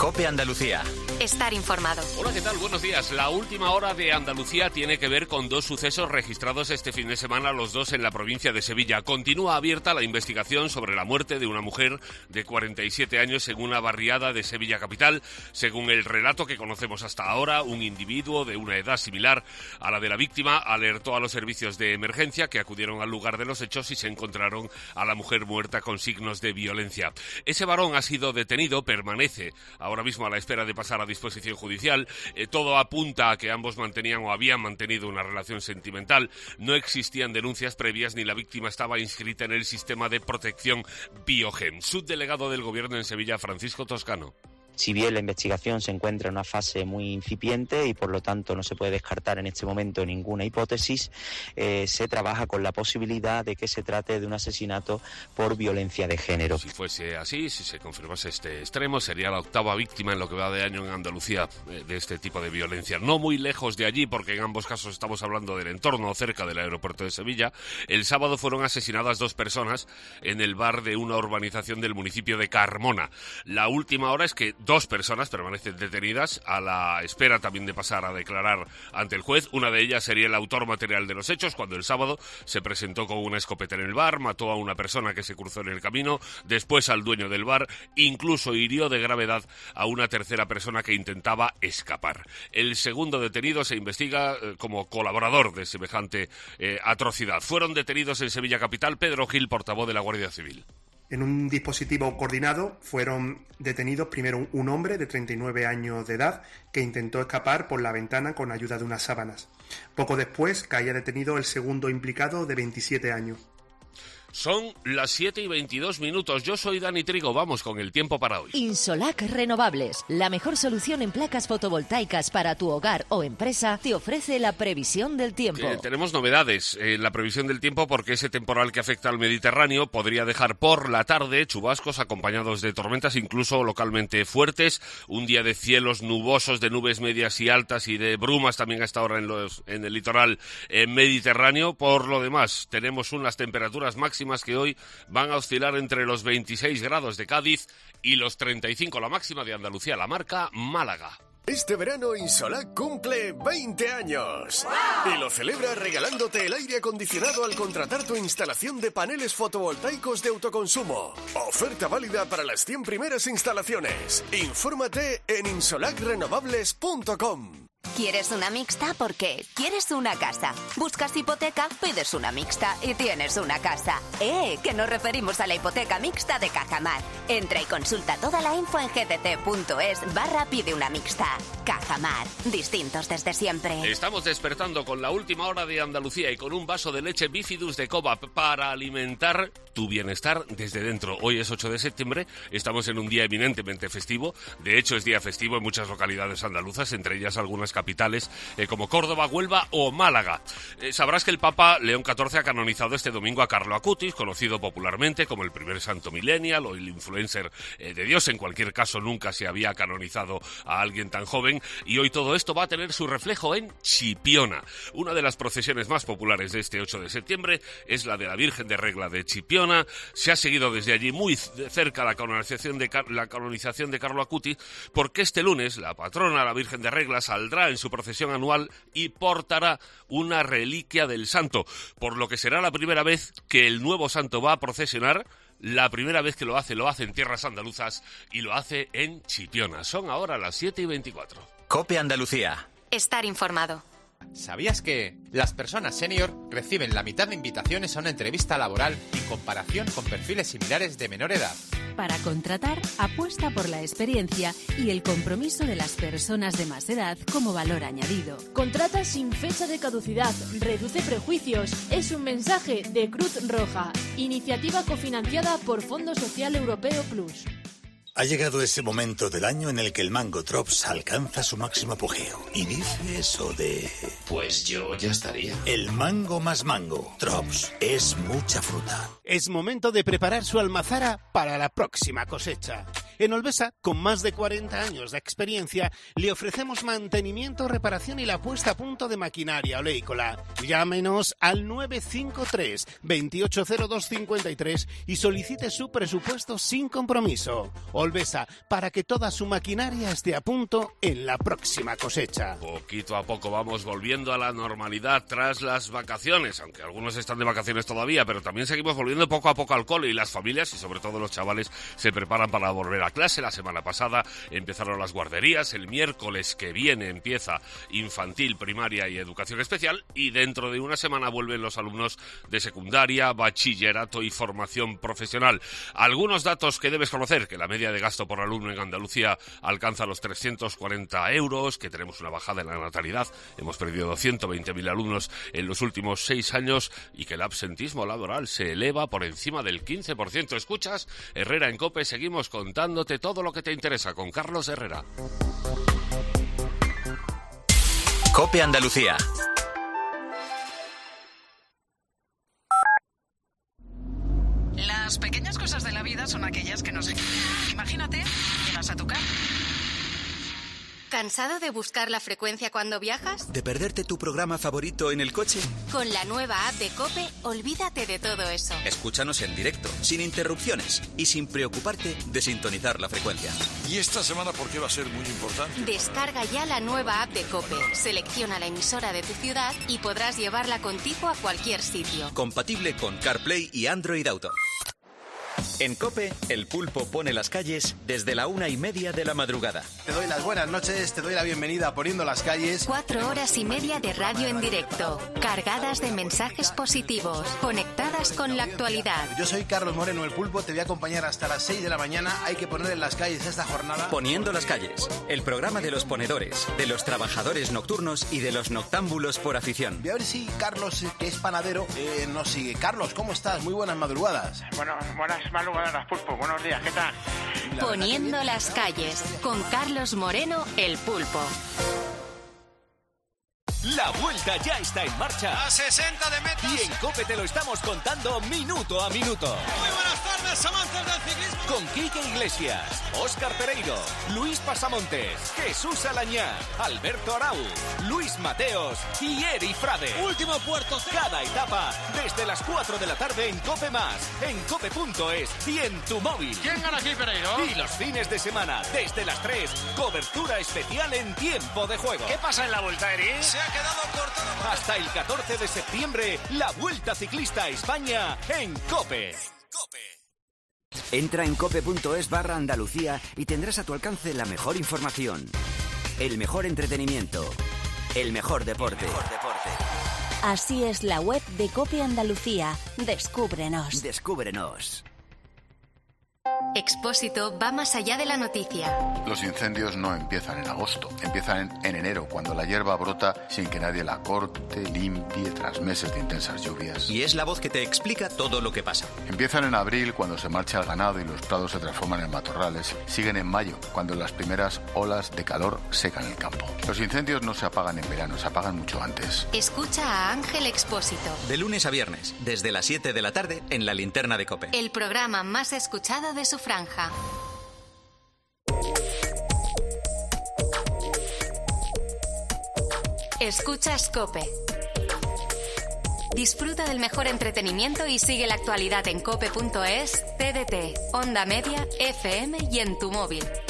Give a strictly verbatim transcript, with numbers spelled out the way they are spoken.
COPE Andalucía. Estar informado. Hola, ¿qué tal? Buenos días. La última hora de Andalucía tiene que ver con dos sucesos registrados este fin de semana, los dos en la provincia de Sevilla. Continúa abierta la investigación sobre la muerte de una mujer de cuarenta y siete años en una barriada de Sevilla capital. Según el relato que conocemos hasta ahora, un individuo de una edad similar a la de la víctima alertó a los servicios de emergencia que acudieron al lugar de los hechos y se encontraron a la mujer muerta con signos de violencia. Ese varón ha sido detenido, permanece ahora mismo a la espera de pasar a disposición judicial. Eh, todo apunta a que ambos mantenían o habían mantenido una relación sentimental. No existían denuncias previas ni la víctima estaba inscrita en el sistema de protección Biogen. Subdelegado del Gobierno en Sevilla, Francisco Toscano. Si bien la investigación se encuentra en una fase muy incipiente y por lo tanto no se puede descartar en este momento ninguna hipótesis, eh, se trabaja con la posibilidad de que se trate de un asesinato por violencia de género. Si fuese así, si se confirmase este extremo, sería la octava víctima en lo que va de año en Andalucía eh, de este tipo de violencia. No muy lejos de allí, porque en ambos casos estamos hablando del entorno cerca del aeropuerto de Sevilla. El sábado fueron asesinadas dos personas en el bar de una urbanización del municipio de Carmona. La última hora es que dos personas permanecen detenidas a la espera también de pasar a declarar ante el juez. Una de ellas sería el autor material de los hechos, cuando el sábado se presentó con una escopeta en el bar, mató a una persona que se cruzó en el camino, después al dueño del bar, incluso hirió de gravedad a una tercera persona que intentaba escapar. El segundo detenido se investiga eh, como colaborador de semejante eh, atrocidad. Fueron detenidos en Sevilla capital. Pedro Gil, portavoz de la Guardia Civil. En un dispositivo coordinado fueron detenidos primero un hombre de treinta y nueve años de edad que intentó escapar por la ventana con ayuda de unas sábanas. Poco después caía detenido el segundo implicado de veintisiete años. Son las siete y veintidós minutos. Yo soy Dani Trigo. Vamos con el tiempo para hoy. Insolac Renovables, la mejor solución en placas fotovoltaicas para tu hogar o empresa, te ofrece la previsión del tiempo. Eh, tenemos novedades en la previsión del tiempo porque ese temporal que afecta al Mediterráneo podría dejar por la tarde chubascos acompañados de tormentas, incluso localmente fuertes. Un día de cielos nubosos, de nubes medias y altas y de brumas también a esta hora en, los, en el litoral eh, mediterráneo. Por lo demás, tenemos unas temperaturas máximas que hoy van a oscilar entre los veintiséis grados de Cádiz y los treinta y cinco, la máxima de Andalucía, la marca Málaga. Este verano Insolac cumple veinte años. ¡Wow! Y lo celebra regalándote el aire acondicionado al contratar tu instalación de paneles fotovoltaicos de autoconsumo. Oferta válida para las cien primeras instalaciones. Infórmate en insolac renovables punto com. ¿Quieres una mixta? Porque quieres una casa. Buscas hipoteca, pides una mixta y tienes una casa. ¡Eh! Que nos referimos a la hipoteca mixta de Cajamar. Entra y consulta toda la info en gdt.es barra pide una mixta. Cajamar. Distintos desde siempre. Estamos despertando con la última hora de Andalucía y con un vaso de leche Bifidus de Cobap para alimentar tu bienestar desde dentro. Hoy es ocho de septiembre, estamos en un día eminentemente festivo. De hecho, es día festivo en muchas localidades andaluzas, entre ellas algunas capitales eh, como Córdoba, Huelva o Málaga. Eh, sabrás que el Papa León catorce ha canonizado este domingo a Carlo Acutis, conocido popularmente como el primer santo millennial o el influencer eh, de Dios. En cualquier caso, nunca se había canonizado a alguien tan joven y hoy todo esto va a tener su reflejo en Chipiona. Una de las procesiones más populares de este ocho de septiembre es la de la Virgen de Regla de Chipiona. Se ha seguido desde allí muy cerca la canonización de, la canonización de Carlo Acutis, porque este lunes la patrona, la Virgen de Regla, saldrá en su procesión anual y portará una reliquia del santo, por lo que será la primera vez que el nuevo santo va a procesionar. La primera vez que lo hace, lo hace en tierras andaluzas y lo hace en Chipiona. Son ahora las siete y veinticuatro. COPE Andalucía. Estar informado. ¿Sabías que las personas senior reciben la mitad de invitaciones a una entrevista laboral en comparación con perfiles similares de menor edad? Para contratar, apuesta por la experiencia y el compromiso de las personas de más edad como valor añadido. Contrata sin fecha de caducidad, reduce prejuicios. Es un mensaje de Cruz Roja, iniciativa cofinanciada por Fondo Social Europeo Plus. Ha llegado ese momento del año en el que el Mango Drops alcanza su máximo apogeo. Y dice eso de... Pues yo ya estaría. El mango más mango. Drops es mucha fruta. Es momento de preparar su almazara para la próxima cosecha. En Olvesa, con más de cuarenta años de experiencia, le ofrecemos mantenimiento, reparación y la puesta a punto de maquinaria oleícola. Llámenos al nueve cinco tres, veintiocho cero dos cincuenta y tres y solicite su presupuesto sin compromiso. Olvesa, para que toda su maquinaria esté a punto en la próxima cosecha. Poquito a poco vamos volviendo a la normalidad tras las vacaciones, aunque algunos están de vacaciones todavía, pero también seguimos volviendo poco a poco al cole, y las familias y sobre todo los chavales se preparan para volver a clase. La semana pasada empezaron las guarderías, el miércoles que viene empieza infantil, primaria y educación especial, y dentro de una semana vuelven los alumnos de secundaria, bachillerato y formación profesional. Algunos datos que debes conocer: que la media de gasto por alumno en Andalucía alcanza los trescientos cuarenta euros, que tenemos una bajada en la natalidad, hemos perdido ciento veinte mil alumnos en los últimos seis años y que el absentismo laboral se eleva por encima del quince por ciento. Escuchas Herrera en COPE, seguimos contándote todo lo que te interesa con Carlos Herrera. COPE Andalucía. Las pequeñas cosas de la vida son aquellas que nos... Imagínate, llegas a tu casa. ¿Cansado de buscar la frecuencia cuando viajas? ¿De perderte tu programa favorito en el coche? Con la nueva app de COPE, olvídate de todo eso. Escúchanos en directo, sin interrupciones y sin preocuparte de sintonizar la frecuencia. ¿Y esta semana por qué va a ser muy importante? Descarga ya la nueva app de COPE, selecciona la emisora de tu ciudad y podrás llevarla contigo a cualquier sitio. Compatible con CarPlay y Android Auto. En COPE, el pulpo pone las calles desde la una y media de la madrugada. Te doy las buenas noches, te doy la bienvenida a Poniendo las Calles. Cuatro horas y media de radio en directo, cargadas de mensajes positivos, conectadas con la actualidad. Yo soy Carlos Moreno, el pulpo, te voy a acompañar hasta las seis de la mañana. Hay que poner en las calles esta jornada. Poniendo las calles, el programa de los ponedores, de los trabajadores nocturnos y de los noctámbulos por afición. Voy a ver si Carlos, que es panadero, eh, nos sigue. Carlos, ¿cómo estás? Muy buenas madrugadas. Bueno, buenas madrugadas, pulpo. Buenos días, ¿qué tal? Poniendo las calles, con Carlos Moreno, el pulpo. La vuelta ya está en marcha. A sesenta de metas. Y en COPE te lo estamos contando minuto a minuto. Muy buenas tardes, amantes del ciclismo. Con Quique Iglesias, Óscar Pereiro, Luis Pasamontes, Jesús Alañá, Alberto Arau, Luis Mateos y Eri Frade. Último puerto. Cada etapa desde las cuatro de la tarde en COPE Más, en cope punto es y en tu móvil. ¿Quién gana aquí, Pereiro? Y los fines de semana desde las tres, cobertura especial en tiempo de juego. ¿Qué pasa en la vuelta, Eri? Se ha quedado cortado. Hasta el catorce de septiembre, la Vuelta Ciclista a España en COPE. Entra en cope punto es barra Andalucía y tendrás a tu alcance la mejor información, el mejor entretenimiento, el mejor deporte. El mejor deporte. Así es la web de COPE Andalucía. Descúbrenos. Descúbrenos. Expósito va más allá de la noticia. Los incendios no empiezan en agosto, empiezan en, en enero, cuando la hierba brota sin que nadie la corte, limpie, tras meses de intensas lluvias. Y es la voz que te explica todo lo que pasa. Empiezan en abril, cuando se marcha el ganado y los prados se transforman en matorrales. Siguen en mayo, cuando las primeras olas de calor secan el campo. Los incendios no se apagan en verano, se apagan mucho antes. Escucha a Ángel Expósito. De lunes a viernes, desde las siete de la tarde, en la linterna de COPE. El programa más escuchado de su franja. Escuchas COPE. Disfruta del mejor entretenimiento y sigue la actualidad en cope punto es, T D T, Onda Media, F M y en tu móvil.